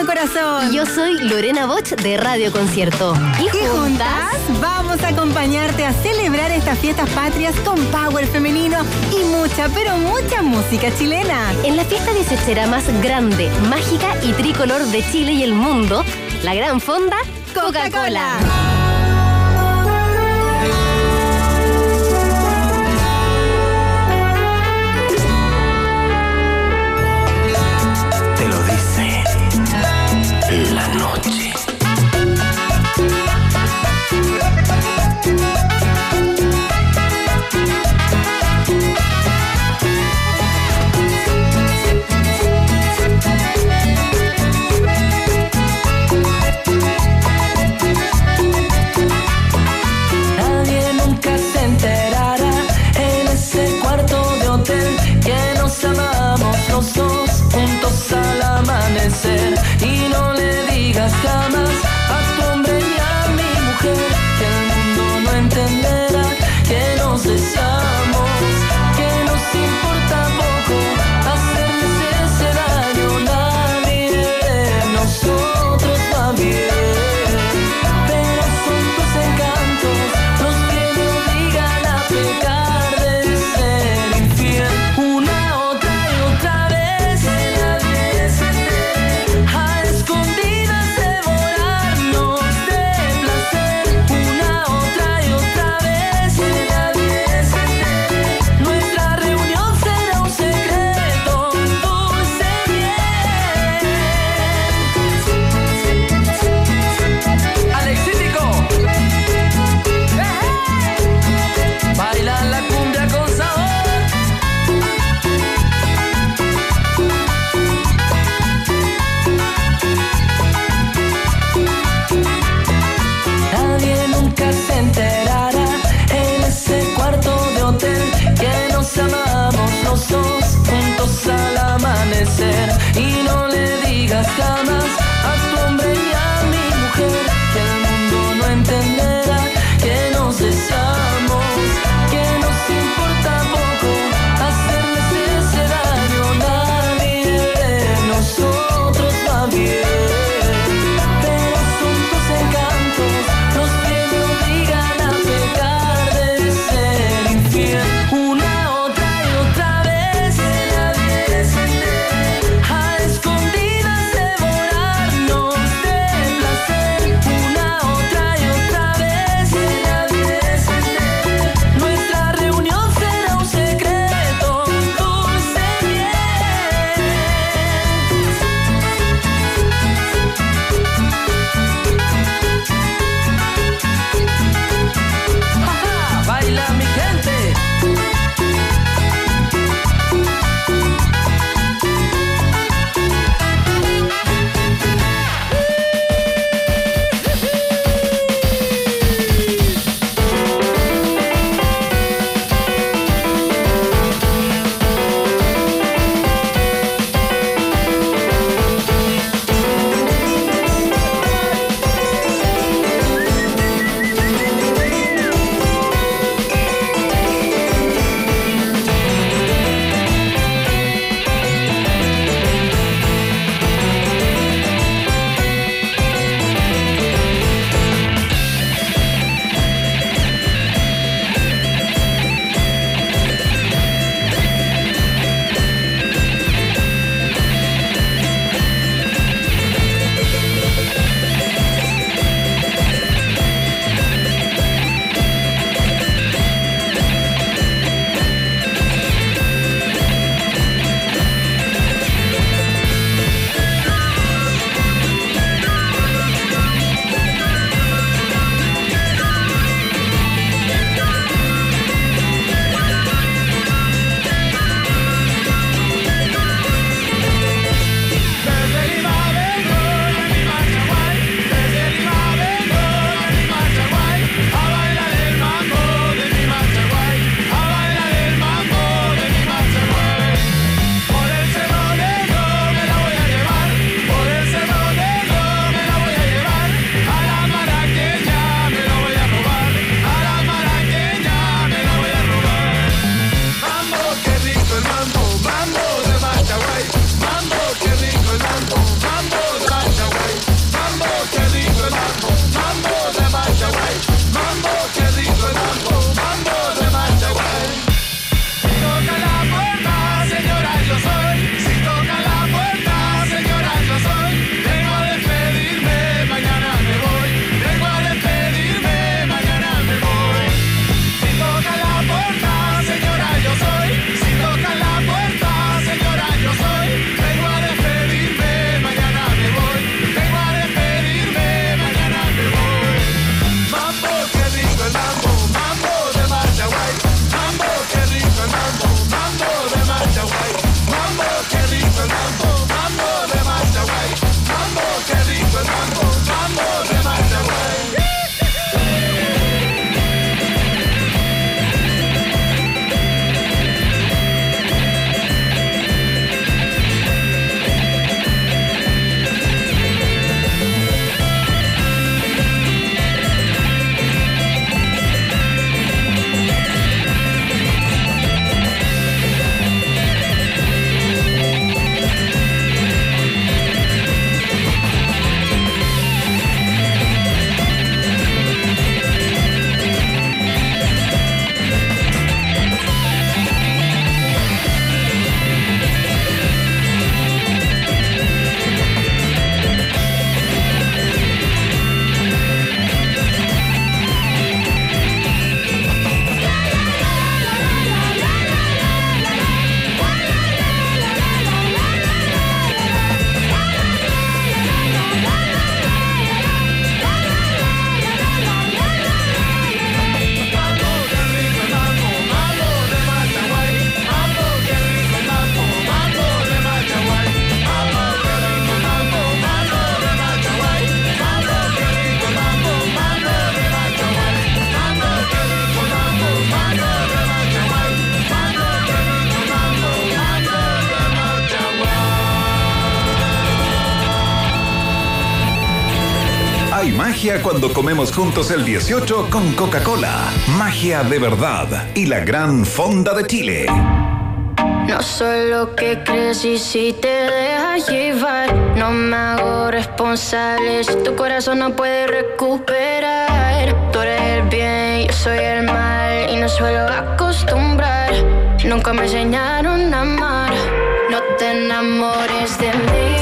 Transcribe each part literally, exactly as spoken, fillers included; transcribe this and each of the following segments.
Corazón. Y yo soy Lorena Boch de Radio Concierto. Y, y juntas vamos a acompañarte a celebrar estas fiestas patrias con power femenino y mucha, pero mucha música chilena. En la fiesta dieciochera más grande, mágica y tricolor de Chile y el mundo, la gran fonda Coca-Cola. Coca-Cola. La noche. Hay magia cuando comemos juntos el dieciocho con Coca-Cola. Magia de verdad y la gran fonda de Chile. No soy lo que crees y si te dejas llevar, no me hago responsable si tu corazón no puede recuperar. Tú eres el bien, yo soy el mal y no suelo acostumbrar. Nunca me enseñaron a amar. No te enamores de mí.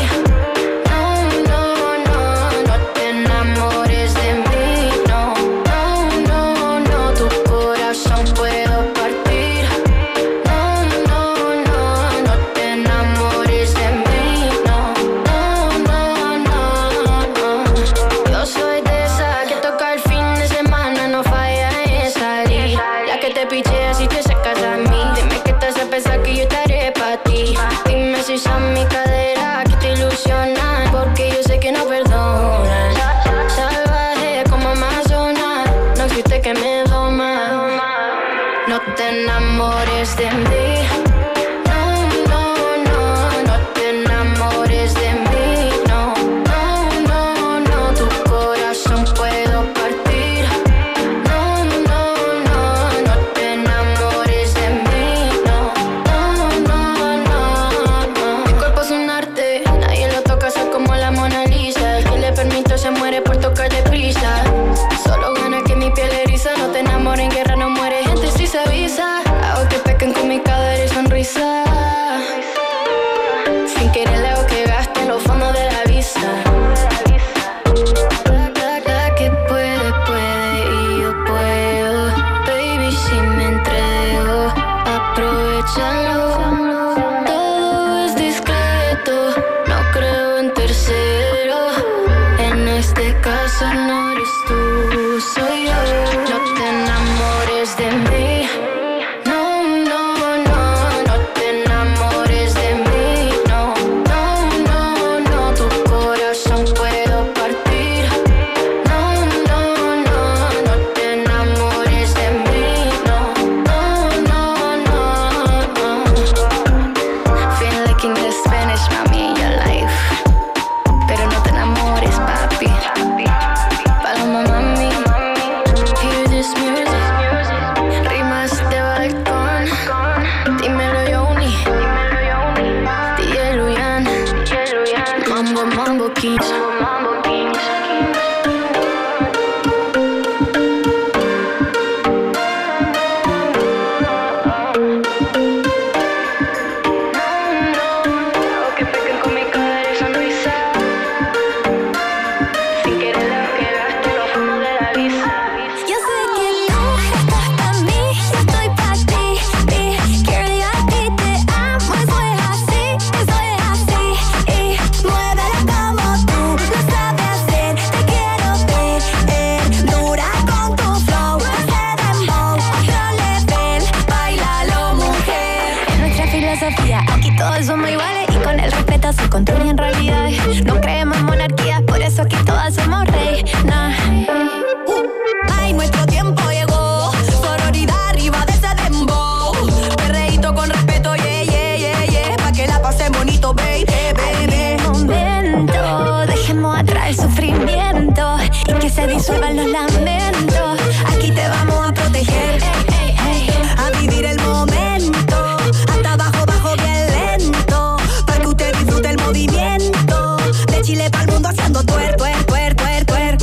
Son mi cadera que te ilusionan, porque yo sé que no perdonan. Salvaje como Amazonas, no existe que me doma. No te enamores de mí. No, no, no, no te enamores de mí. No, no, no, no, tu corazón puedo partir. No, no, no, no te enamores de mí. No, no, no, no. Nadie lo toca, soy como la Mona Lisa. El que le permito se muere por tocar deprisa. Solo gana que mi piel eriza. No te enamores, en guerra no muere gente si se avisa. Hago que pequen con mi cadera y sonrisa. Sin querer le hago que gaste en los fondos de la visa. La que puede, puede y yo puedo. Baby, si me entrego, aprovechalo. No eres tú, soy yo. No te enamores de mí. No, no, no, no te enamores de mí. No, no, no, no, tu corazón puedo partir. No, no, no, no te enamores de mí. No, no, no, no, no. Feel like in the Spanish, mami, in your life. Pero no te enamores, papi. Paloma, mami, hear this music. Rimas de balcón. Dímelo, Yoni. D J Luyan. Mambo, Mambo Kings. Aquí todos somos iguales y con el respeto se construyen realidades. No creemos en monarquías, por eso aquí todas somos reinas. Ay, nuestro tiempo llegó. Sororidad arriba de ese dembow. Perreíto con respeto, yeah, yeah, yeah, yeah. Pa' que la pasen bonito, baby, baby. Momento, dejemos atrás el sufrimiento y que se disuelvan los lamentos. Aquí te vamos a proteger, ey, ey, ey. A vivir el momento. Hasta abajo, bajo, bien lento. Para que usted disfrute el movimiento. De Chile pa'l mundo haciendo tuer, tuer, tuer, tuer, tuer.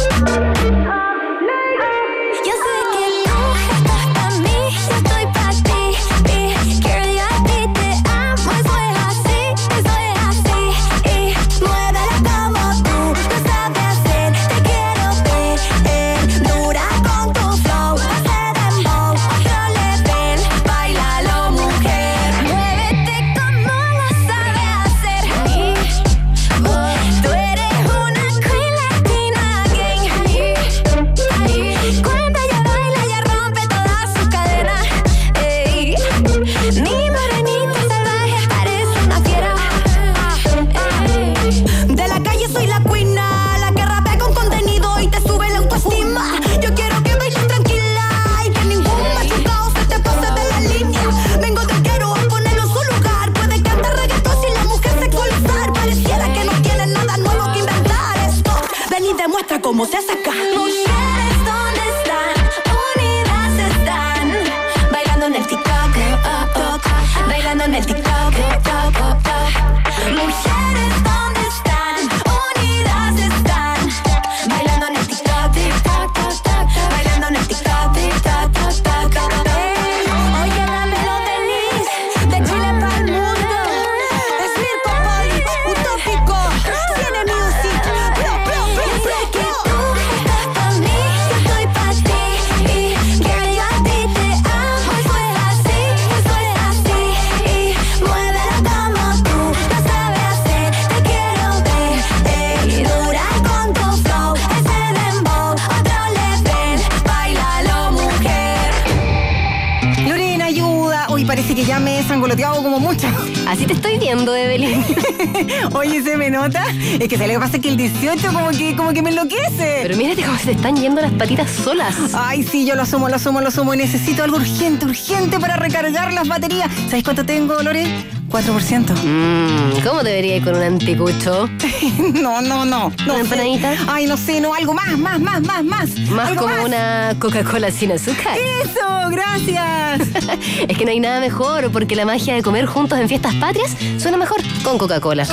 Yo sé que tú estás pa' mí, yo estoy pa' ti. Y girl, yo a ti te amo, eso es así, eso es así. Y muévela como tú, lo sabes hacer. Te quiero ver, eh, dura con tu flow. Hace dembow, otro level, bailalo mujer. Muévete como lo sabes hacer. Y, oh, tú eres cómo se hace acá. Mujeres, ¿dónde están? Unidas están. Bailando en el TikTok, bailando en el TikTok. Mujeres, ¿dónde están? Unidas están. Bailando en el TikTok, bailando en el TikTok. Oye, dame lo Denise, de Chile para el mundo. Es Mirko Poli, utópico, tiene music. Pro, pro, pro, yo sé que tú estás pa' mí, yo estoy pa' ti. Y girl, yo a ti te amo, eso es así, eso es así. Y muévelo como tú lo sabes hacer, te quiero ver. Ey, dura con tu flow, ese dembow, otro level, bailalo mujer. Lorena, ayuda. Uy, parece que ya me he sangoloteado como mucho. Así te estoy viendo, Evelyn. Oye, ¿se me nota? Es que ¿sabes lo que pasa? Es que el dieciocho como que, como que me enloquece. Pero mírate cómo se te están yendo las patitas solas. Ay, sí, yo lo asumo, lo asumo, lo asumo. Necesito algo urgente, urgente para recargar las baterías. ¿Sabes cuánto tengo, Lore? cuatro por ciento. Mmm, ¿cómo te vería con un anticucho? No, no, no. no ¿Una empanadita? sé. Ay, no sé, no, algo más, más, más, más, más. Más Algo como una Coca-Cola sin azúcar. ¡Eso! ¡Gracias! Es que no hay nada mejor, porque la magia de comer juntos en fiestas patrias suena mejor con Coca-Cola.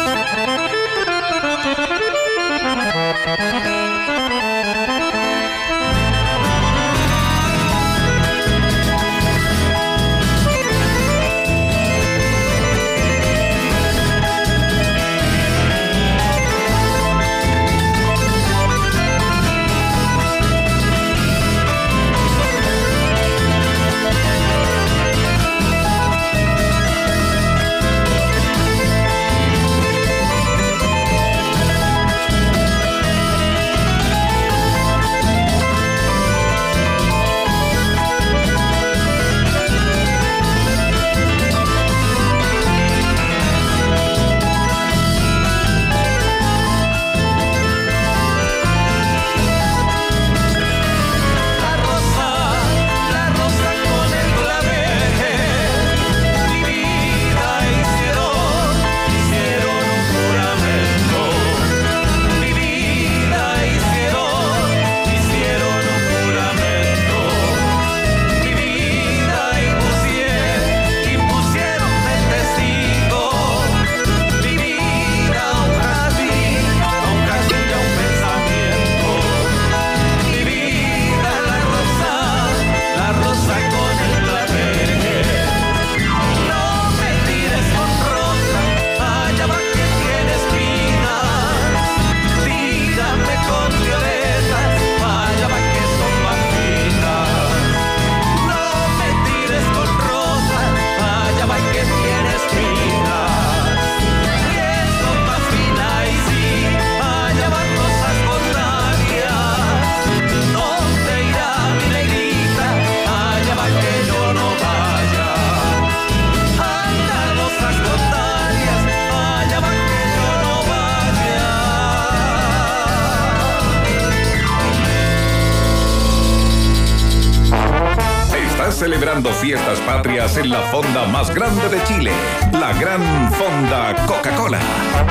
Celebrando fiestas patrias en la fonda más grande de Chile, la Gran Fonda Coca-Cola.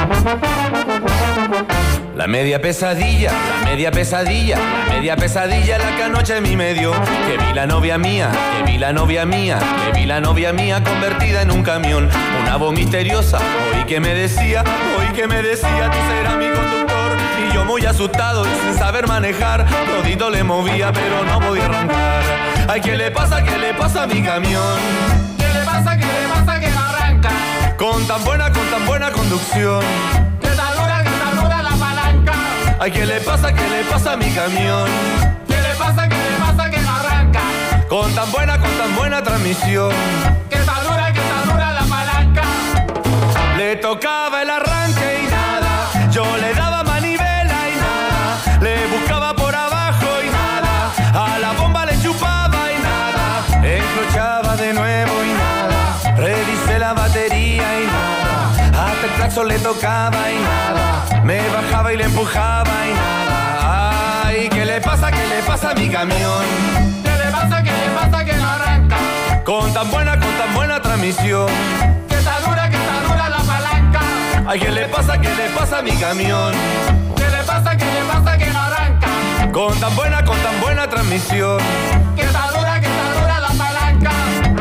La media pesadilla, la media pesadilla, la media pesadilla la que anoche a mí me dio. Que vi la novia mía, que vi la novia mía, que vi la novia mía convertida en un camión. Una voz misteriosa, oí que me decía, oí que me decía, tú serás mi conductor. Y yo muy asustado y sin saber manejar, todito le movía pero no podía arrancar. Ay, ¿qué le pasa, qué le pasa a mi camión? ¿Qué le pasa, qué le pasa que no arranca? Con tan buena, con tan buena conducción. Que está dura, que está dura la palanca. Ay, ¿qué le pasa, qué le pasa a mi camión? ¿Qué le pasa, qué le pasa que no arranca? Con tan buena, con tan buena transmisión. Que está dura, que está dura la palanca. Le tocaba el arranque y nada. Yo le daba manivela y nada. Le buscaba por abajo y nada. A la bomba le chupaba y nada. Encrochaba de nuevo y nada. Revisé la batería y nada. Hasta el claxon le tocaba y nada. Me bajaba y le empujaba y nada. Ay, ¿qué le pasa, qué le pasa a mi camión? ¿Qué le pasa, qué le pasa que no arranca? Con tan buena, con tan buena transmisión. Que está dura, que está dura la palanca. Ay, ¿qué le pasa, qué le pasa a mi camión? ¿Qué le pasa, qué le pasa que no arranca? Con tan buena, con tan buena transmisión. Que está dura, que está dura la palanca.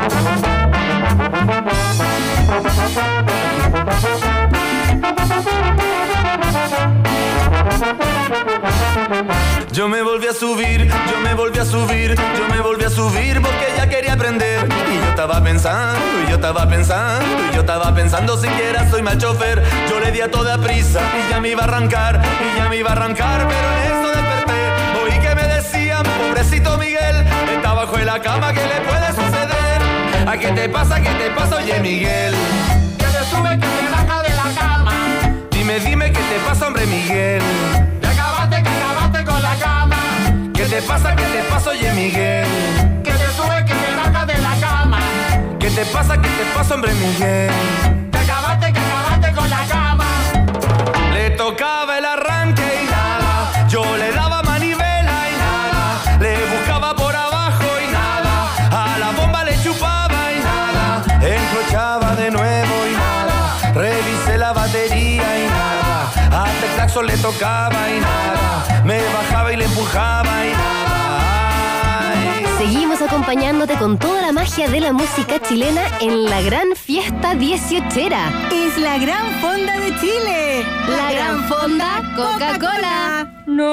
Yo me volví a subir, yo me volví a subir, yo me volví a subir porque ya quería aprender. Y yo estaba pensando, y yo estaba pensando, y yo estaba pensando siquiera soy mal chofer. Yo le di a toda prisa y ya me iba a arrancar, y ya me iba a arrancar, pero en eso desperté. Oí que me decían, pobrecito Miguel, está bajo en la cama, ¿qué le puede suceder? ¿A qué te pasa, qué te pasa, oye Miguel? Que te sube, que te baja de la cama. Dime, dime, ¿qué te pasa, hombre Miguel? Que acabaste, que acabaste con la cama. ¿Qué te pasa, qué te pasa, oye Miguel? Que te sube, que te baja de la cama. ¿Qué te pasa, qué te pasa, hombre Miguel? Que acabaste, que acabaste con la cama. Le tocaba el arranque y nada, yo le daba manivela y nada, le buscaba por abajo y nada, a la bomba le chupaba y nada, encrochaba de nuevo y nada, revisé la batería y nada, hasta el claxon le tocaba y nada, me bajaba y le empujaba y nada. Seguimos acompañándote con toda la magia de la música chilena en la gran fiesta dieciochera. Es la gran fonda de Chile. La gran fonda Coca-Cola.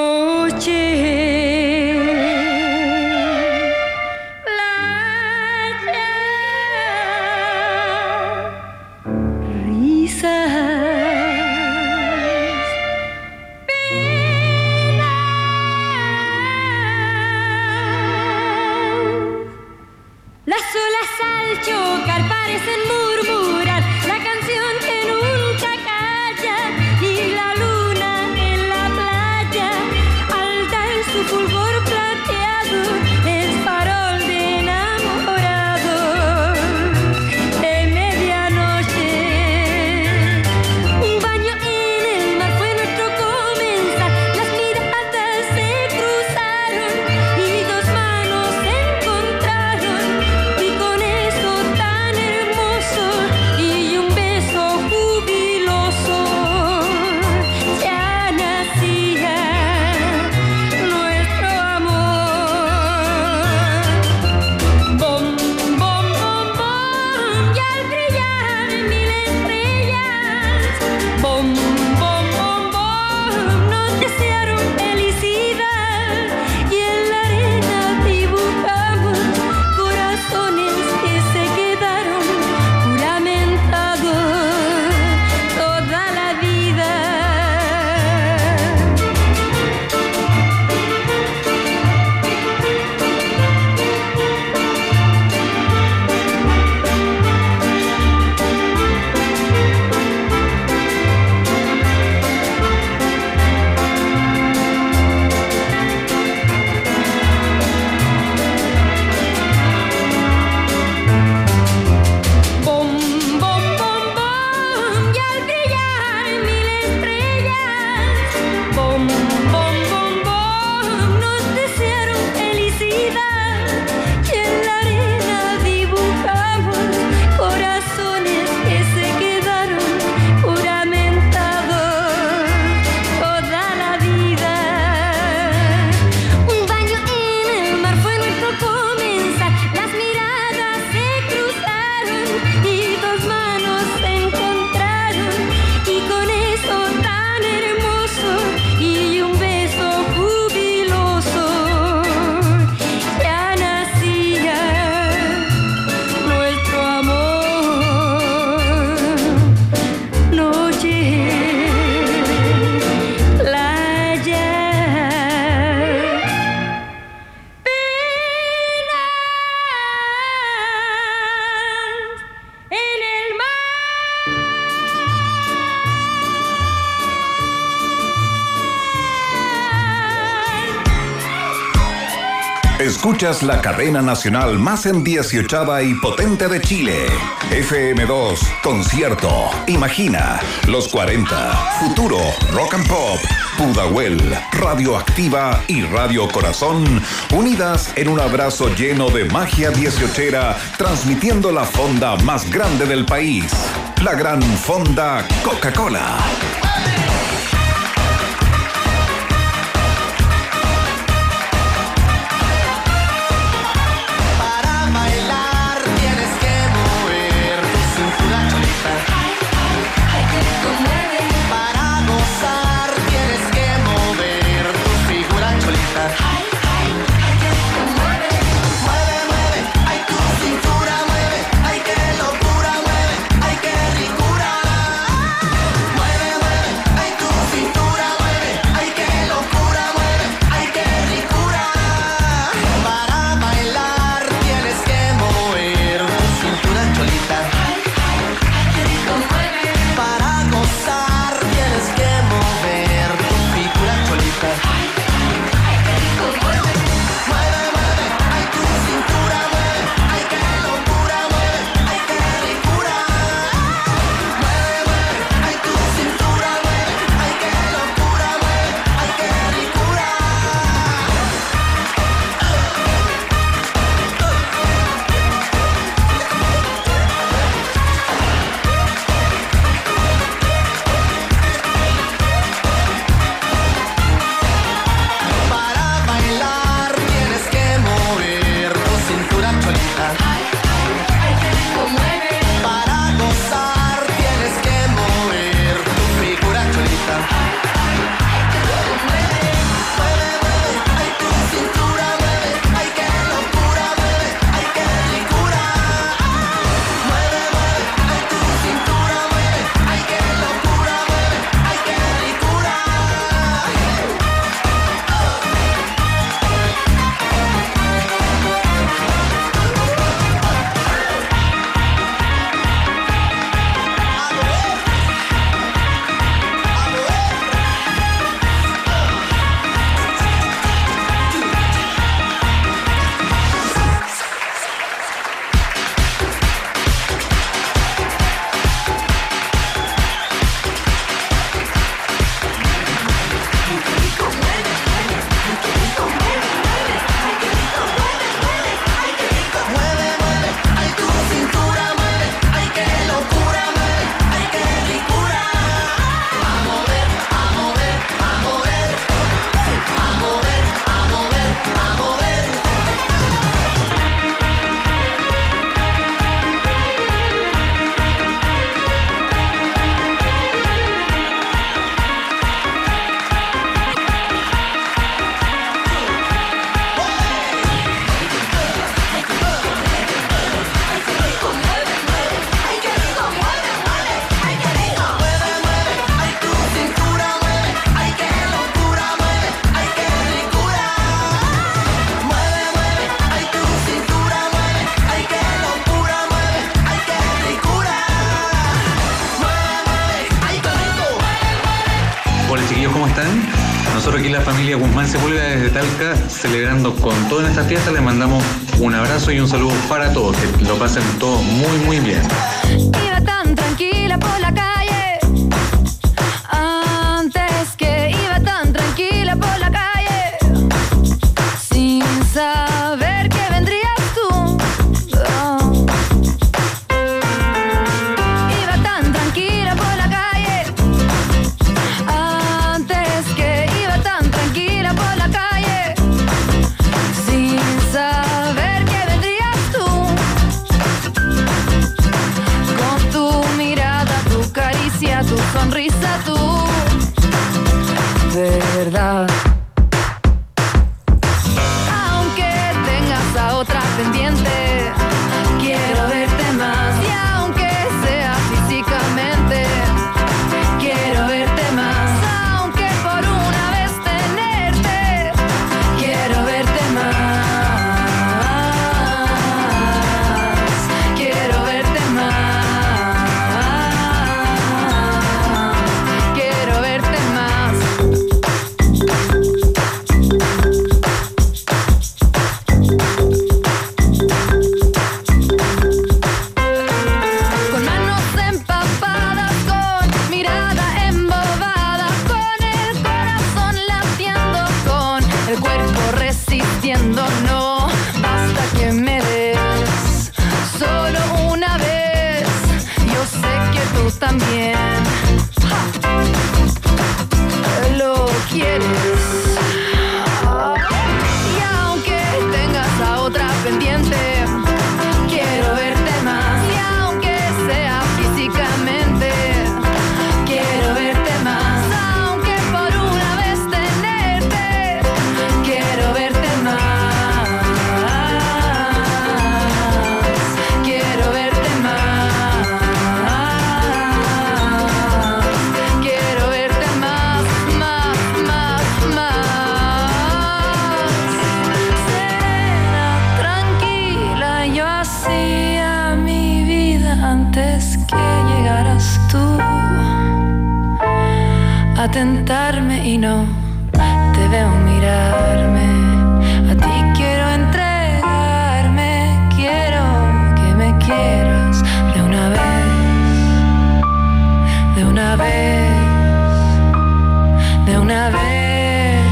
Noche. Playa. Risas. Las olas al chocar parecen murmurar la canción que nunca calla, y la luna en la playa, alta en su fulgor plateado, es farol de enamorado. De medianoche, un baño en el mar fue nuestro comenzar, las miradas se cruzaron y dos manos se encontraron. Y con eso tan hermoso y un beso jubiloso ya nacía nuestro amor. Bom, bom, bom, bom, y al brillar mil estrellas, bom, bom, bom, bom, nos desearon felicidad, y en la arena dibujamos corazones que se quedaron juramentados toda la vida. Bom, bom, bom, bom, y al brillar mil estrellas, bom, bom, bom, bom, nos desearon felicidad, y en la arena dibujamos corazones que se quedaron juramentados toda la vida. Un baño en el mar fue nuestro comenzar, las miradas se cruzaron y dos manos se encontraron, y con eso tan hermoso y un beso jubiloso ya nacía nuestro amor. Noche, playa, penas en el mar. Escuchas la cadena nacional más endieciochada y potente de Chile. F M dos, Concierto, Imagina, Los cuarenta, Futuro, Rock and Pop, Pudahuel, Radioactiva y Radio Corazón, unidas en un abrazo lleno de magia dieciochera, transmitiendo la fonda más grande del país, la gran fonda Coca-Cola. Nosotros aquí la familia Guzmán Sepúlveda desde Talca, celebrando con toda esta fiesta, les mandamos un abrazo y un saludo para todos, que lo pasen todos muy muy bien. Iba tan tranquila por la calle, antes que iba tan tranquila por la calle, sin saber que vendrías tú. Oh. Iba tan tranquila por la calle, antes que iba tan tranquila por la calle, sin saber que vendrías tú. Con tu mirada, tu caricia, tu sonrisa, tú, de verdad. Aunque tengas a otra pendiente, quiero verte más. Y aunque sea físicamente, quiero verte más. Aunque por una vez tenerte, quiero verte más. Quiero verte más. Quiero verte más. Con manos empapadas, con mirada embobada, con el corazón latiendo, con el cuerpo resistiendo. No basta que me des solo una vez. Yo sé que tú también lo quieres. Y aunque tengas a otra pendiente, quiero verte más. Y aunque sea físicamente, quiero verte más. Aunque por una vez tenerte, quiero verte más. Quiero verte más. Quiero verte más, más, más, más. Serena, tranquila, yo hacía mi vida antes que llegaras tú a tentarme y no te veo mirarme. A ti quiero entregarme, quiero que me quieras de una vez, de una vez, de una vez.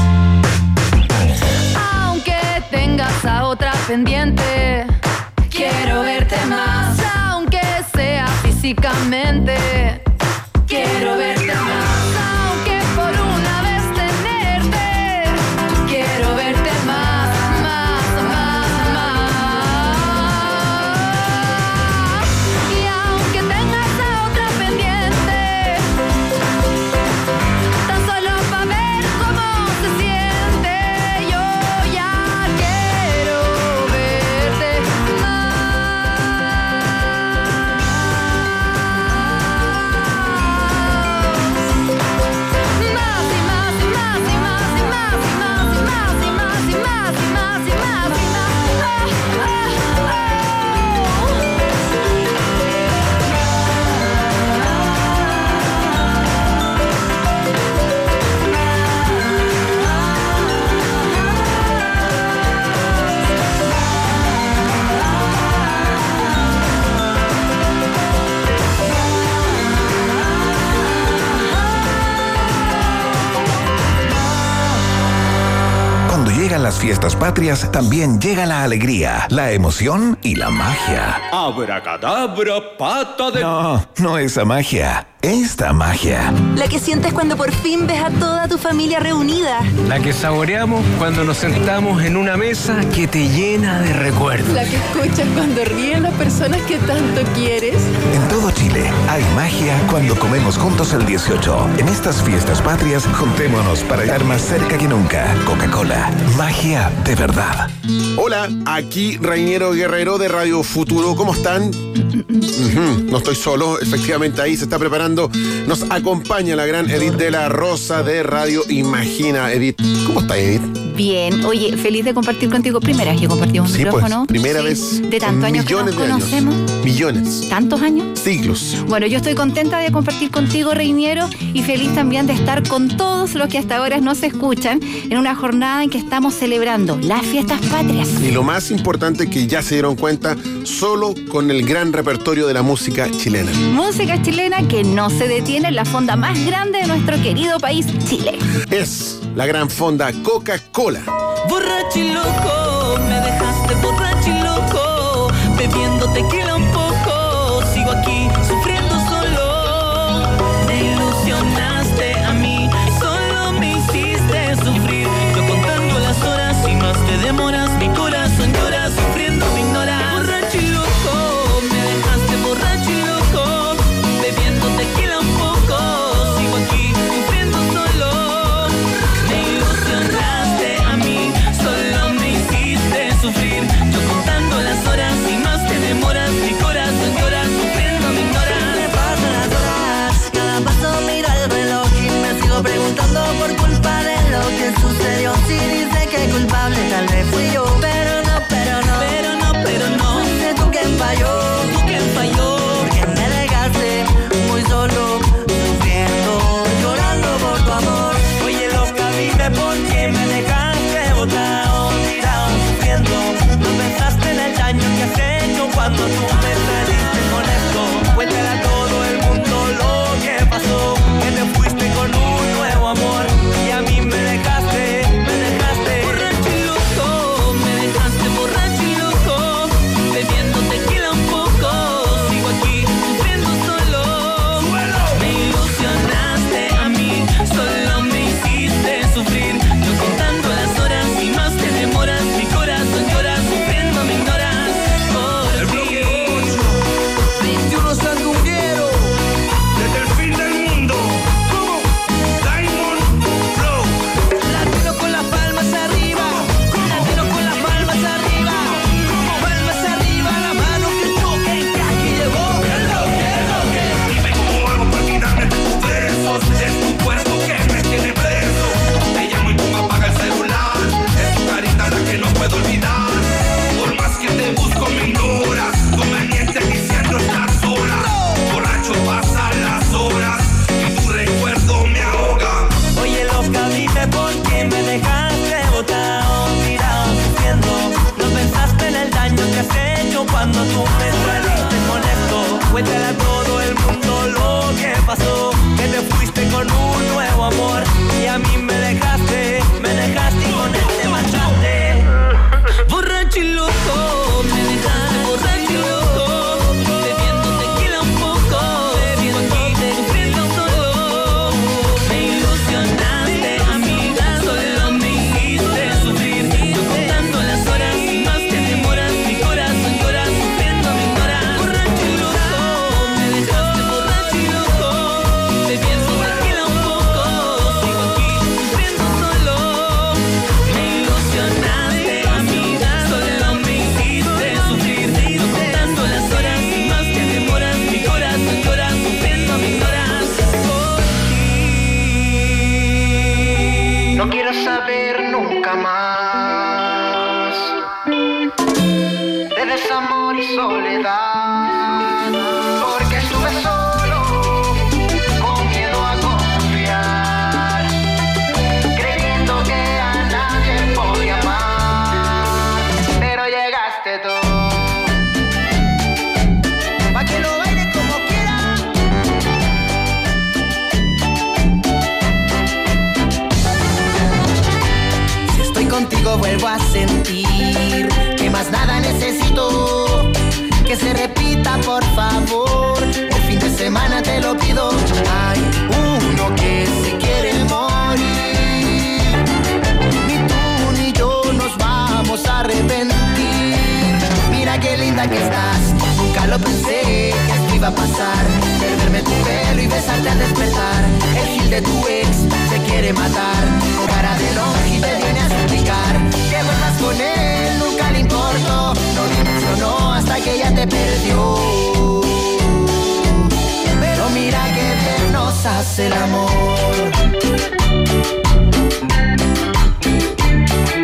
Aunque tengas a otra pendiente, quiero verte más. Aunque sea físicamente, quiero verte más. Aunque por una vez tenerte, quiero verte más, más, más, más. Y aunque tengas a otra pendiente, tan solo para ver cómo se siente, yo ya quiero verte más. Más y más y más y más y más y más y más y más y más y más y más y más. Ah, ah, ah. Cuando llegan las fiestas patrias, también llega la alegría, la emoción y la magia. Abracadabra, pata de... No, no esa magia. Esta magia. La que sientes cuando por fin ves a toda tu familia reunida. La que saboreamos cuando nos sentamos en una mesa que te llena de recuerdos. La que escuchas cuando ríen las personas que tanto quieres. En todo Chile hay magia cuando comemos juntos el dieciocho. En estas fiestas patrias, juntémonos para estar más cerca que nunca. Coca-Cola, magia de verdad. Hola, aquí Reiniero Guerrero de Radio Futuro. ¿Cómo están? Uh-huh. No estoy solo, efectivamente ahí se está preparando. Nos acompaña la gran Edith de la Rosa de Radio Imagina. Edith, ¿cómo está, Edith? Bien. Oye, feliz de compartir contigo. Primera vez que compartimos un Sí, micrófono. pues, primera Sí. vez. De tantos en años que nos millones de años. conocemos. Millones. ¿Tantos años? Siglos. Bueno, yo estoy contenta de compartir contigo, Reiniero, y feliz también de estar con todos los que hasta ahora nos escuchan en una jornada en que estamos celebrando las fiestas patrias. Y lo más importante que ya se dieron cuenta, solo con el gran repertorio de la música chilena. Música chilena que no se detiene en la fonda más grande de nuestro querido país, Chile. Es la gran fonda Coca-Cola. Borracho y loco, me dejaste borracho y loco, bebiendo tequila un poco, sigo aquí sufriendo solo. Me ilusionaste a mí, solo me hiciste sufrir. Yo contando las horas y más te demoras, mi corazón llora, sufriendo me ignoras. Borracho y loco, me dejaste borracho y loco, bebiendo tequila un poco, sigo aquí sufriendo solo. Me ilusionaste a mí, solo me hiciste sufrir. Yo contando las horas y más te demoras, mi corazón llora, sufriendo me ignoras. Me pasan las horas, cada paso miro el reloj y me sigo preguntando por culpa de lo que sucedió. Si dice que culpable tal vez fui yo, pero no, pero no, pero no, pero no. Fuiste tú quien falló, tú quien falló, porque me dejaste muy solo, sufriendo, llorando por tu amor. Oye, loca, dime por qué me dejaste botado, tirado, sufriendo. No pensaste en el daño que has hecho cuando tú me saliste con esto. Cuéntale a todo el mundo lo que pasó, que te fuiste con un nuevo amor y a mí me dejaste, me dejaste borracho y loco, me dejaste borracho y loco, bebiendo tequila un poco, sigo aquí sufriendo solo. Me ilusionaste a mí, solo me hiciste sufrir. Yo contando las horas y más te demoras, mi corazón llora, sufriendo me ignoras. Por ti. veintiuno sandunguero, desde el fin del mundo, como Diamond Flow. Latino con las palmas arriba, latino con las palmas arriba, palmas arriba, la mano que choque, que aquí llegó. Hello, hello, Dime cómo hago para quitarme tus besos. Es tu cuerpo que me tiene preso. Te llamo y tú me apagas el celular. Es tu carita la que no puedo olvidar. Por más que te busco me ignoras. Tú me mientes diciendo estás sola. Borracho pasan las horas y tu recuerdo me ahoga. Oye, loca, dime por qué me dejaste botado, tirado, sufriendo. No pensaste en el daño que has hecho cuando tú me saliste con esto. Cuéntale a todo el mundo lo que pasó, que te fuiste con un nuevo amor y a mí me dejaste, me dejaste y con él te marchaste. Borracho y loco, me dejaste borracho y loco, bebiendo tequila un poco, bebiendo aquí sufriendo solo. Me ilusionaste a mí, solo me hiciste sufrir. Yo contando las horas y más te demoras, mi corazón llora, sufriendo me ignoras. Borracho y loco, me dejaste borracho y loco, bebiendo tequila un poco, sigo aquí sufriendo solo. Me ilusionaste a mí, solo me hiciste sufrir. Yo contando las horas y más te demoras, mi corazón llora, sufriendo me ignoras. Por ti. No quiero saber nunca más de desamor y soledad, porque estuve solo, con miedo a confiar, creyendo que a nadie podía amar, pero llegaste tú. Pa' que lo baile como quiera. Si estoy contigo vuelvo a sentir que más nada necesito, que se repita por favor, el fin de semana te lo pido. Hay uno que se quiere morir, ni tú ni yo nos vamos a arrepentir. Mira qué linda que estás, nunca lo pensé que esto iba a pasar, perderme tu pelo y besarte al despertar. El gil de tu ex se quiere matar, cara de longe y te viene a suplicar que vuelvas con él, nunca le importó, no dimensionó hasta que ella te perdió. Pero mira que bien nos hace el amor.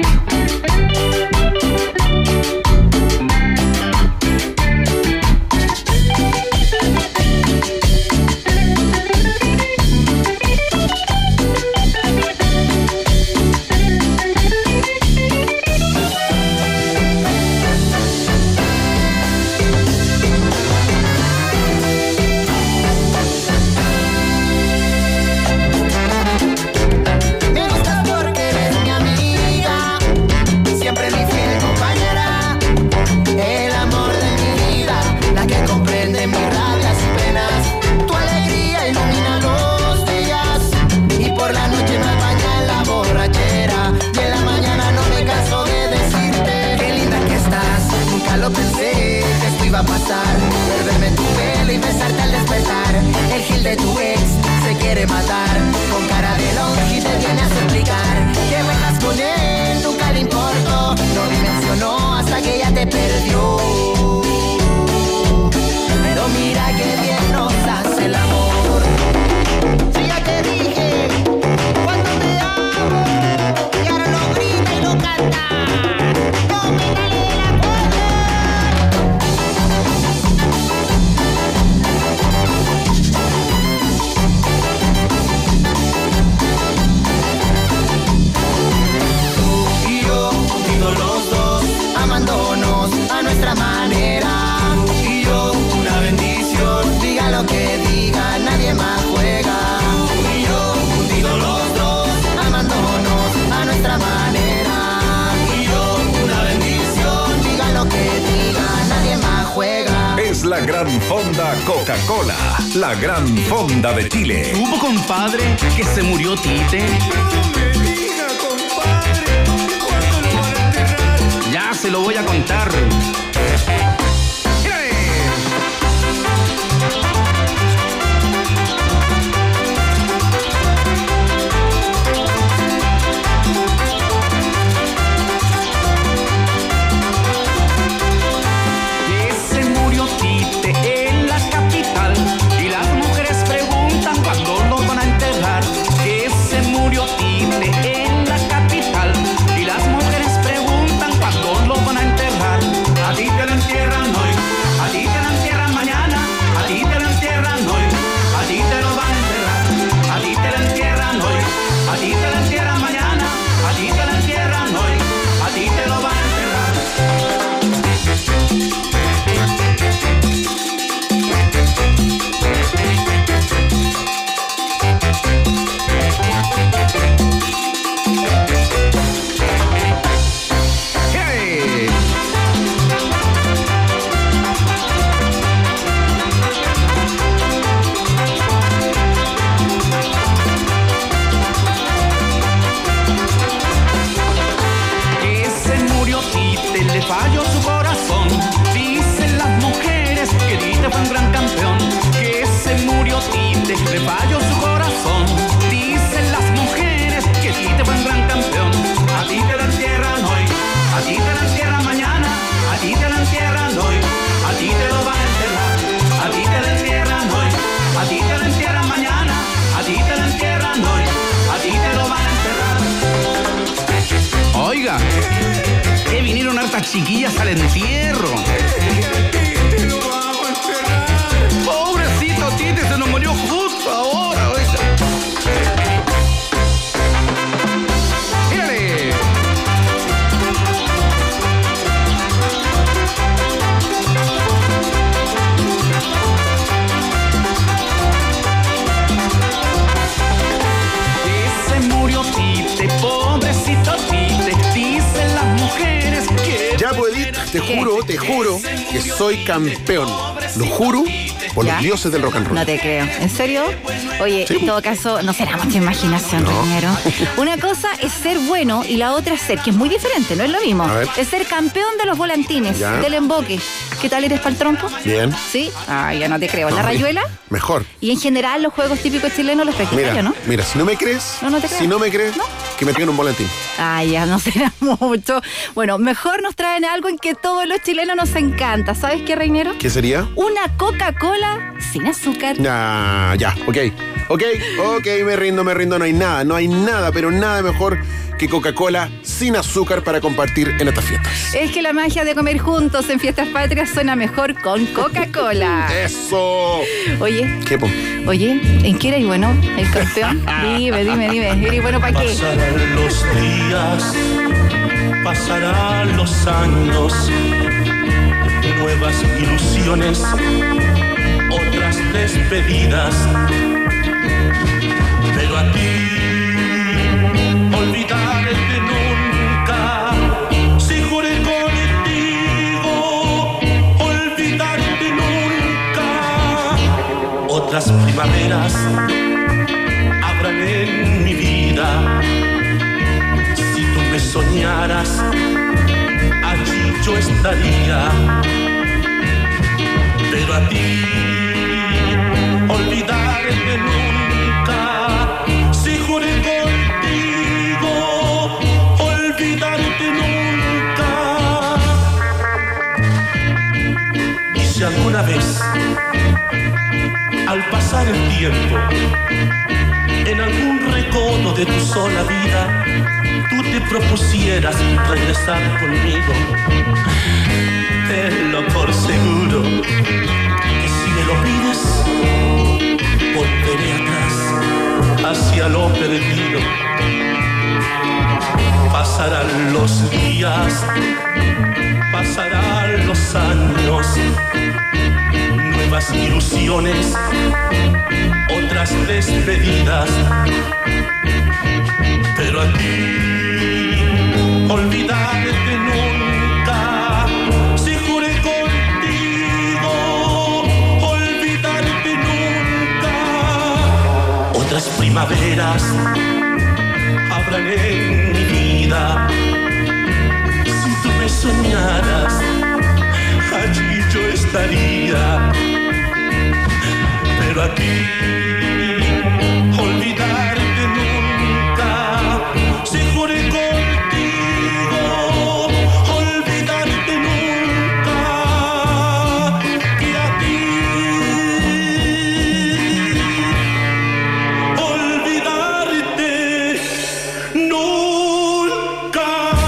nuestra manera. Y yo, una bendición, diga lo que diga, nadie más juega. Y yo, hundidos los dos, amándonos a nuestra manera. Y yo, una bendición, diga lo que diga, nadie más juega. Es la gran fonda Coca-Cola, la gran fonda de Chile. ¿Hubo, compadre, que se murió Tite? No me diga, compadre, ¿cuándo lo van a enterrar? Ya se lo voy a contar. Chiquillas al entierro. Tite lo vamos a enterrar. Pobrecito Tite, se nos murió justo ahora, oiga. ¡Mírale! Que se murió Tite, pobrecito Tite, dicen las mujeres que... Ya, pues, Edith, te juro, te juro que soy campeón. Lo juro por ¿Ya? los dioses del rock and roll. No te creo. ¿En serio? Oye, Sí. en todo caso, no será mucha imaginación, No. Reñero. Una cosa es ser bueno y la otra es ser, que es muy diferente, no es lo mismo. A ver. Es ser campeón de los volantines, Ya. del emboque. ¿Qué tal eres para el trompo? Bien. ¿Sí? Ah, ya no te creo. ¿La No, rayuela? Mejor. Y en general los juegos típicos chilenos los practicas, Mira, ¿no? mira, si no me crees, No, no te creo. si no me crees, que me traigan un volantín. Ah, ya no será mucho. Bueno, mejor nos traen algo en que todos los chilenos nos encanta. ¿Sabes qué, Reinero? ¿Qué sería? Una Coca-Cola sin azúcar. Ah, ya, ok. Ok, ok, me rindo, me rindo. No hay nada, no hay nada, pero nada mejor que Coca-Cola sin azúcar para compartir en estas fiestas. Es que la magia de comer juntos en fiestas patrias suena mejor con Coca-Cola. ¡Eso! Oye, ¿Qué, po? oye, ¿en qué eres bueno, el campeón? Dime, dime, dime. ¿Eres bueno para qué? Pasarán los días, pasarán los años, nuevas ilusiones, otras despedidas. Pero a ti, olvidarte nunca, si juré contigo, olvidarte nunca. Otras primaveras habrán en mi vida. Si tú me soñaras, allí yo estaría. Pero a ti, olvidarte nunca, si juré contigo, olvidarte nunca. Y si alguna vez, al pasar el tiempo, en algún recodo de tu sola vida, tú te propusieras regresar conmigo, tenlo por seguro que si me lo pides, volveré atrás hacia lo perdido. Pasarán los días, pasarán los nuevos años, nuevas ilusiones, otras despedidas. Pero a ti, olvidarte nunca, si juré contigo, olvidarte nunca. Otras primaveras habrán en mi vida. Si tú me soñaras, allí yo estaría. Pero a ti, olvidarte nunca, si juré contigo, olvidarte nunca, y a ti, olvidarte nunca.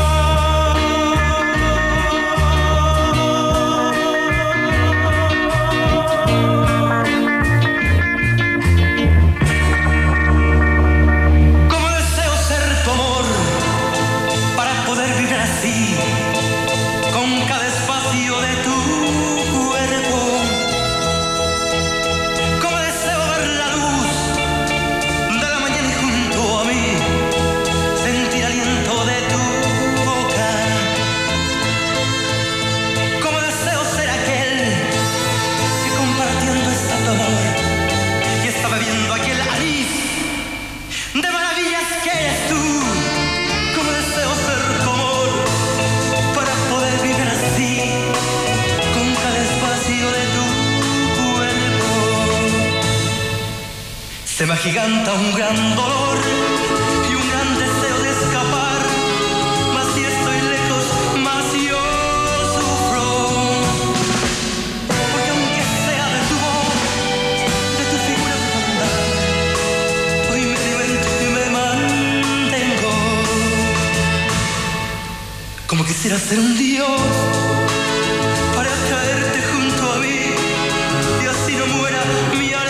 Se me agiganta un gran dolor y un gran deseo de escapar, mas si estoy lejos, más yo sufro. Porque aunque sea de tu voz, de tu figura de bondad, hoy me alimento y me mantengo. Como quisiera ser un dios para traerte junto a mí y así no muera mi alegría.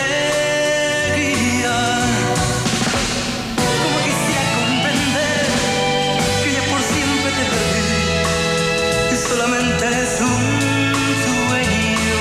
Solamente eres un sueño.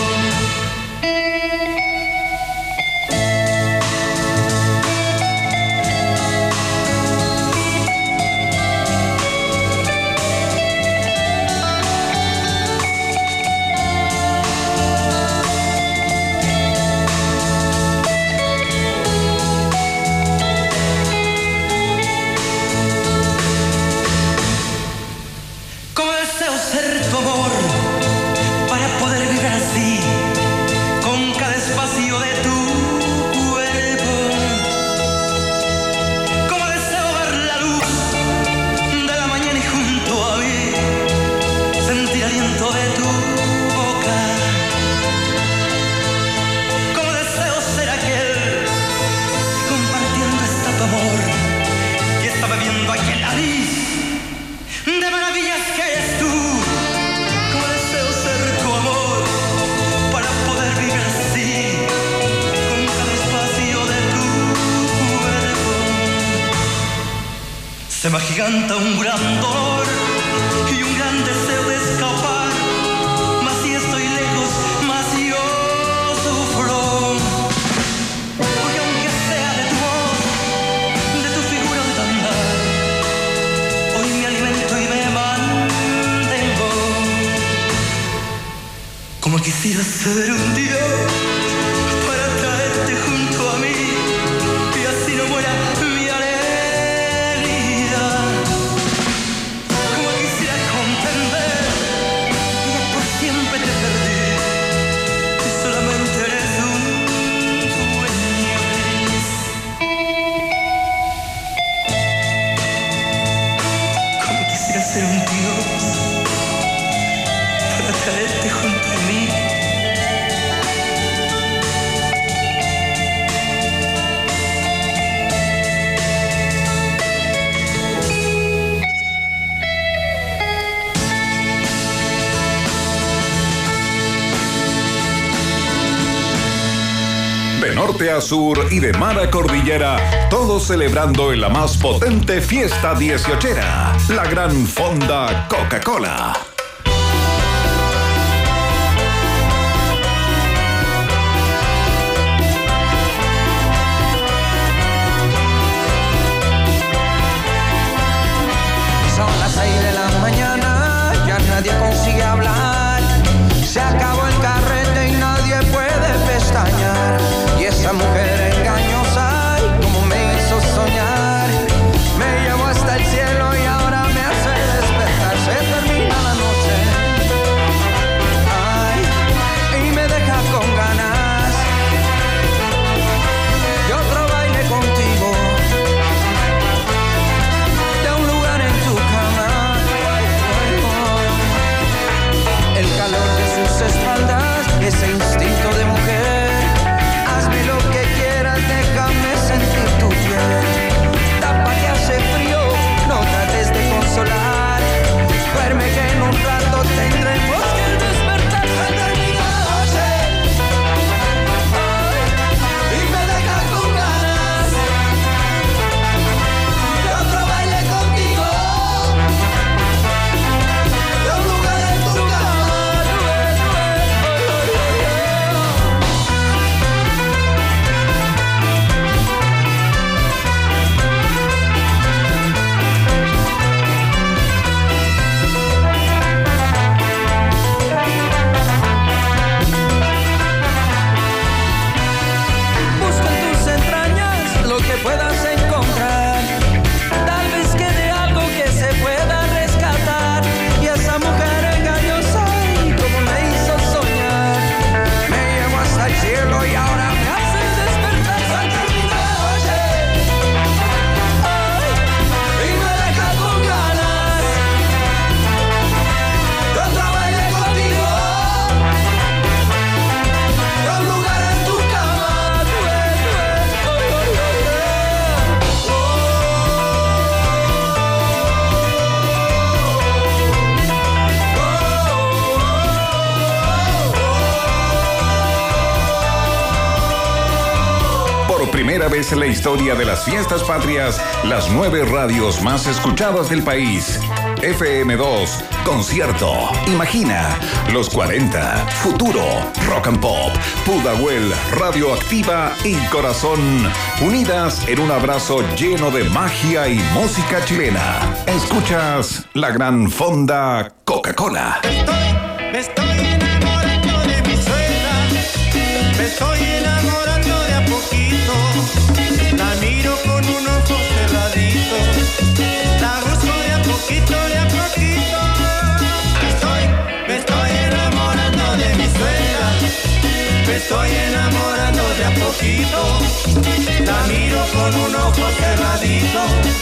Se me agiganta un gran dolor y un gran deseo de escapar, mas si estoy lejos, más yo sufro. Porque aunque sea de tu voz, de tu figura de andar, hoy me alimento y me mantengo. Como quisiera ser un dios para traerte junto a mí y así no muera mi alegría. Ser un dios para traerte junto a mí. De norte a sur y de mar a cordillera, todos celebrando en la más potente fiesta dieciochera, la Gran Fonda Coca-Cola. nadie consigue hablar. Se acabó el carrete y nadie puede pestañear. Y esa mujer engañosa, ay, como me hizo soñar. Me llevó hasta el cielo y ahora me hace despertar. Se termina la noche, ay, y me deja con ganas de otro baile contigo, de un lugar en tu cama. El calor de sus espaldas, ese instinto de mujer. Hazme lo que quieras, déjame sentir tu piel. Tapa que hace frío, no trates de consolar. Duerme que en un rato tendremos que despertar. Se termina la noche, ay, y me dejas con ganas de otro baile contigo, de un lugar en tu cama. Busca en tus entrañas lo que puedas encontrar. Tal vez quede algo que se pueda rescatar. Y esa mujer engañosa, ay, como me hizo soñar. Me llevó hasta el cielo y ahora me hace despertar. Se termina la noche, ay, y me deja con ganas de otro baile contigo, de un lugar en tu cama. Por primera vez en la historia de las fiestas patrias, las nueve radios más escuchadas del país. F M dos, Concierto, Imagina, Los cuarenta, Futuro, Rock and Pop, Pudahuel, Radioactiva y Corazón, unidas en un abrazo lleno de magia y música chilena. Escuchas la gran fonda Coca-Cola. Me estoy enamorando de mi suegra, me estoy enamorando de a poquito. La miro con un ojo cerradito, la busco de a poquito, de a poquito. Me estoy, me estoy enamorando de mi suegra, me estoy enamorando de a poquito. La miro con un ojo cerradito,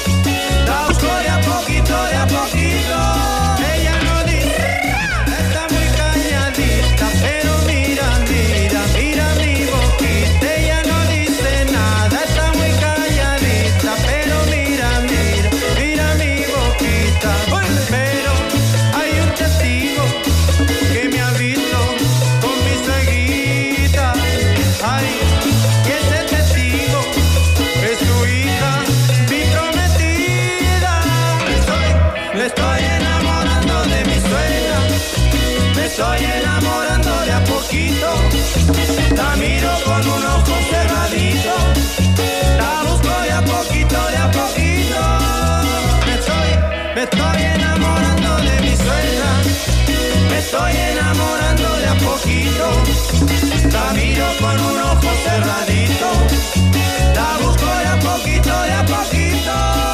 la busco de a poquito, de a poquito. Ella no dice nada, está muy calladita, pero mira, mira, mira mi boquita. Ella no dice nada, está muy calladita, pero mira, mira, mira mi boquita. Pero hay un testigo que me ha visto con mi suegrita. Ay, y ese testigo es su hija, mi prometida. Me estoy, me estoy enamorando de mi suegra, me estoy enamorando de a poquito. La miro con un ojo cerradito, la busco de a poquito, de a poquito. Me estoy, me estoy enamorando de mi suegra, me estoy enamorando de a poquito. La miro con un ojo cerradito, la busco de a poquito, de a poquito.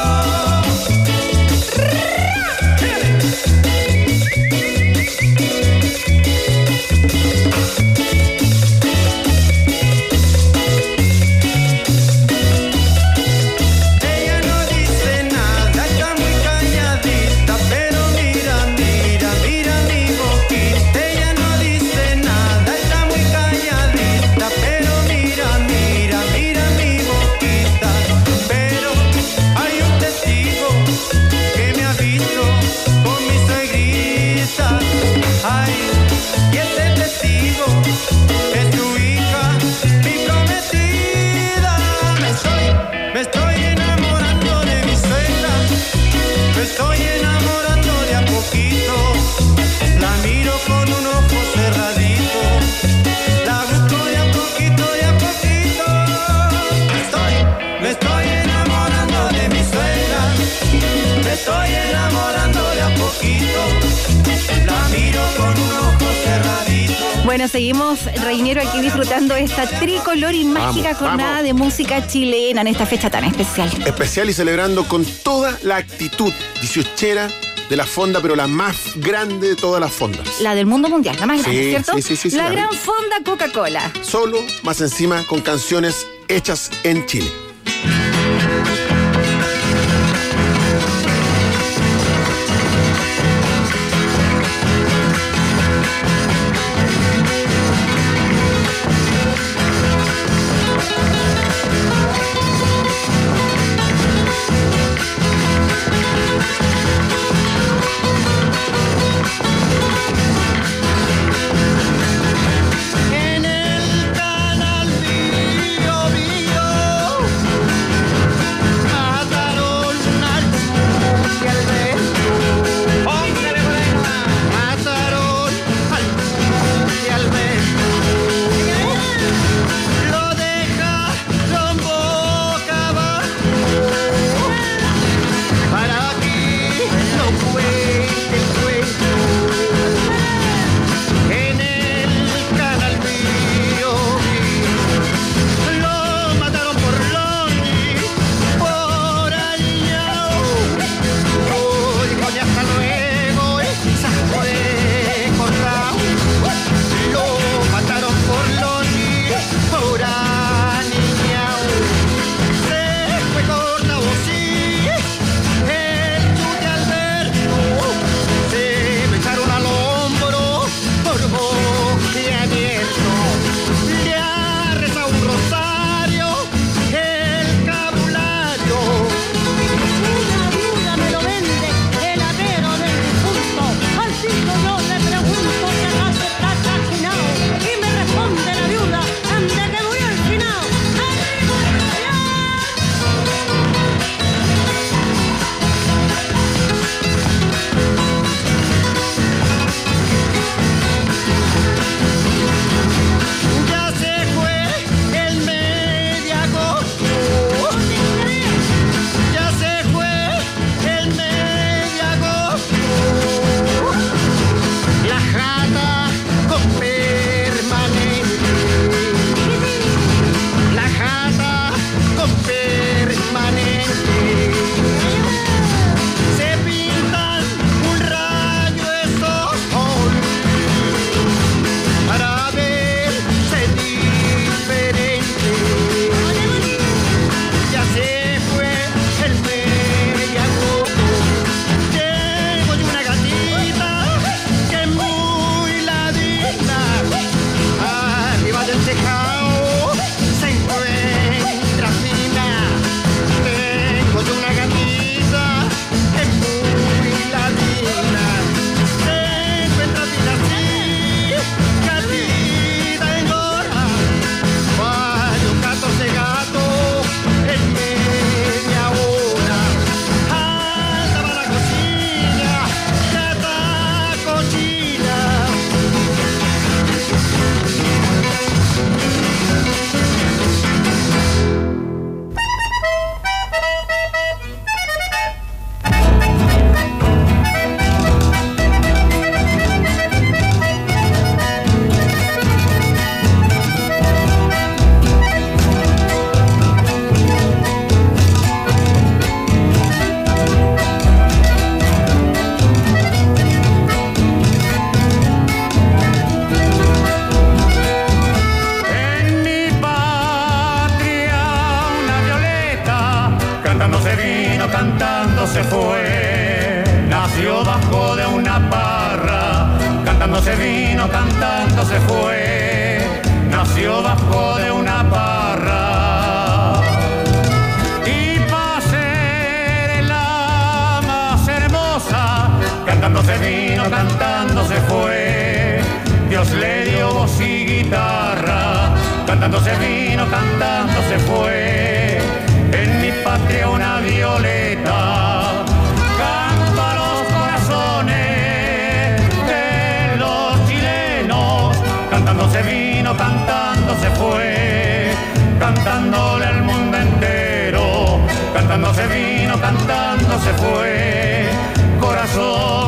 Ella no dice nada, está muy calladita, pero mira, mira, mira mi boquita. Ella no dice nada, está muy calladita, pero mira, mira, mira mi boquita. Pero hay un testigo que me ha visto con mi suegrita. Ay, y ese testigo es tu hija, mi prometida. Me estoy, me estoy enamorando de mi suegra, me estoy enamorando de a poquito. La miro con un ojo cerradito, la busco de a poquito, de a poquito. Me estoy, me estoy enamorando de mi suegra, me estoy enamorando de de a poquito, la miro con un ojo cerradito. Bueno, seguimos, Reiniero, aquí disfrutando esta tricolor y mágica Vamos, jornada vamos. de música chilena en esta fecha tan especial. Especial y celebrando con toda la actitud dieciochera de la fonda, pero la más grande de todas las fondas. La del mundo mundial, la más Sí, grande, ¿cierto? sí, sí, sí, sí, la la gran vi. fonda Coca-Cola. Solo, más encima, con canciones hechas en Chile. En el canal Bio Bio mataron al Tuti Alberto. Mataron al Tuti Alberto. Lo dejaron boca abajo para que no cuente el cuento. En el canal Bio Bio lo mataron por Loni, por Añao. Hoy coño, hasta luego, esa fue corrao. Lo mataron por Loni, por Añao. Se fue cortado, sí, el Tuti Alberto. Se me echaron al hombro por boquiabierto. Le ha rezado un rosario el cabulario. Una viuda me lo vende el atero del difunto. Al cinco yo le pregunto si acaso está trajinado. Y me responde la viuda, anda que murió el finao. ¡Arriba Ya se fue el mediagosto. Ya se fue el mediagosto. La jata con permanente. La jata con permanente. Se pintan un rayo de sol para verse diferente. Ya se fue el mediagosto. Tengo yo una gatita que es muy ladina. Arriba del tejado se encuentra fina. Tengo yo una gatita que es muy ladina. Se encuentra fina, sí, gatita engorda. Varios catorce gatos en media hora. Anda para la cocina, gata cochina. En mi patria una violeta cantando se vino, cantando se fue. Nació bajo de una parra, cantando se vino, cantando se fue. Nació bajo de una parra. Y para ser la más hermosa, cantando se vino, cantando se fue. Dios le dio voz y guitarra, cantando se vino, cantando se fue. En mi patria una violeta canta los corazones de los chilenos, cantando se vino, cantando se fue, cantándole al mundo entero, cantando se vino, cantando se fue, corazón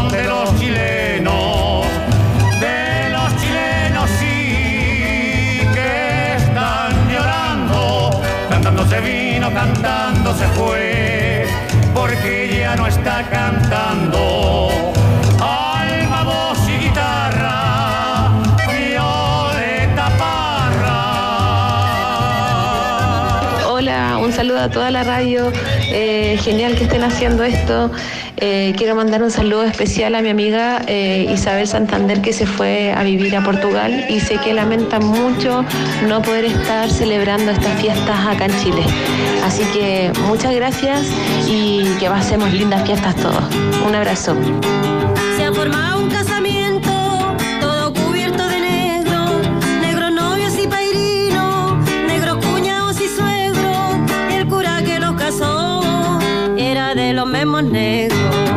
está cantando. Alma, voz y guitarra, Violeta Parra. Hola, un saludo a toda la radio. Eh, genial que estén haciendo esto. Eh, quiero mandar un saludo especial a mi amiga eh, Isabel Santander, que se fue a vivir a Portugal y sé que lamenta mucho no poder estar celebrando estas fiestas acá en Chile. Así que muchas gracias y que pasemos lindas fiestas todos. Un abrazo. Se ha formado un casamiento, todo cubierto de negro, negros novios y pairinos, negros cuñados y suegros. El cura que los casó era de los mismos negros.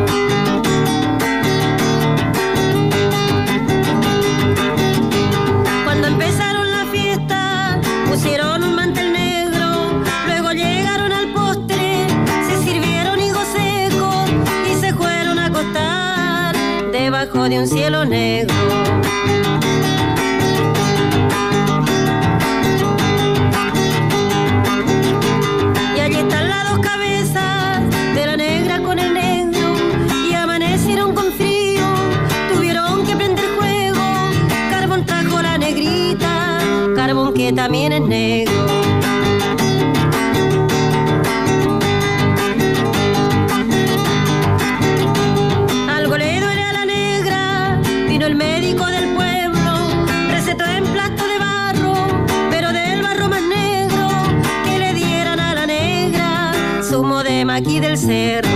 Cuando empezaron la fiesta, pusieron un mantel negro, luego llegaron al postre, se sirvieron higos secos y se fueron a acostar debajo de un cielo negro. Y allí están las dos cabezas de la negra con el negro y amanecieron con frío, tuvieron que prender fuego. Carbón trajo la negrita, carbón que también es negro. Algo le duele a la negra, vino el médico del pueblo, recetó en plato de barro, pero del barro más negro, que le dieran a la negra zumo de maquí del cerro.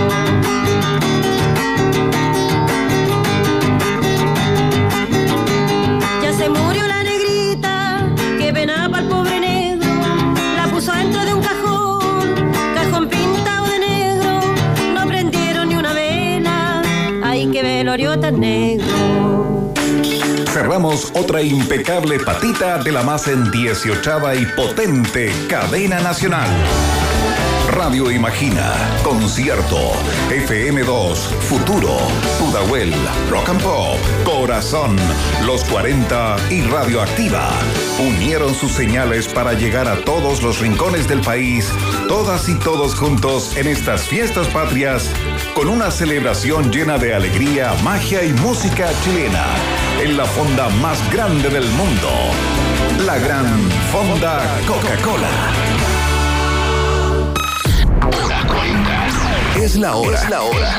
Ya se murió la negrita, que penaba al pobre negro, la puso dentro de un cajón, cajón pintado de negro, no prendieron ni una vela, ay que velorio tan negro. Cerramos otra impecable patita de la más dieciochava y potente cadena nacional. Radio Imagina, Concierto, F M dos, Futuro, Pudahuel, Rock and Pop, Corazón, Los cuarenta y Radioactiva unieron sus señales para llegar a todos los rincones del país, todas y todos juntos en estas fiestas patrias, con una celebración llena de alegría, magia y música chilena, en la fonda más grande del mundo, la Gran Fonda Coca-Cola. Es la hora. Es la hora.